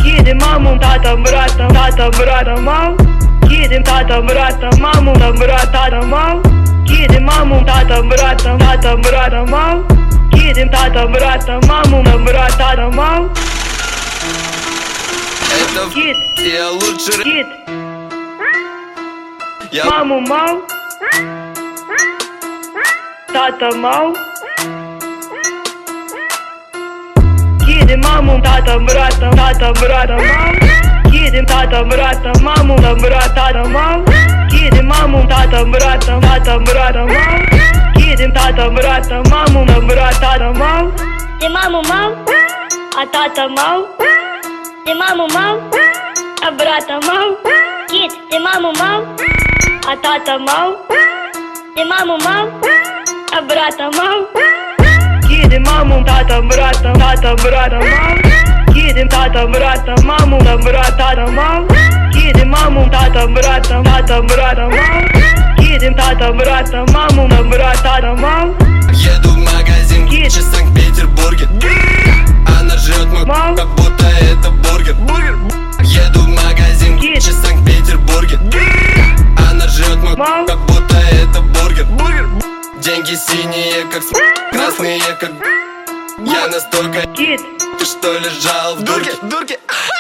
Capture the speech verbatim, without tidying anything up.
Едем маму, тата, брата, тата, брата, мам. Едем тата, брата, маму, та, брата, тата, мам. Едем маму, тата, брата, тата, брата, мам. Едем тата, брата, маму, та, брата, тата, мам. Это Кит, я лучше кит, я... маму, мам. Тата, мам. Едем маму, тата, брата, тата, брата, мам. Едем тата, брата, маму, та, брата, тата, мам. Едем маму, тата, брата, тата, брата, мам. Едем тата, брата, маму, та, брата, тата, мам. Ты маму мам, а тата мам. Ты маму мам, а брата мам. Кит, ты маму мам, а тата мам. Ты маму мам, а брата мам. Едем маму, тата, брата, тата, брата, мам. Едем тата, брата, маму, та, брата, тата, мам. Едем маму, тата, брата, тата, брата, мам. Едем тата, брата, маму, та, брата, тата, мам. Еду в магазин Кит. в Санкт-Петербурге. Она жрет мой Мам. как будто это бургер. Еду в магазин Кит. в Санкт-Петербурге. Она жрет мой Мам. как будто это бургер. Деньги синие, как с... красные, как... Я настолько... Кит, Ты что лежал в дурке?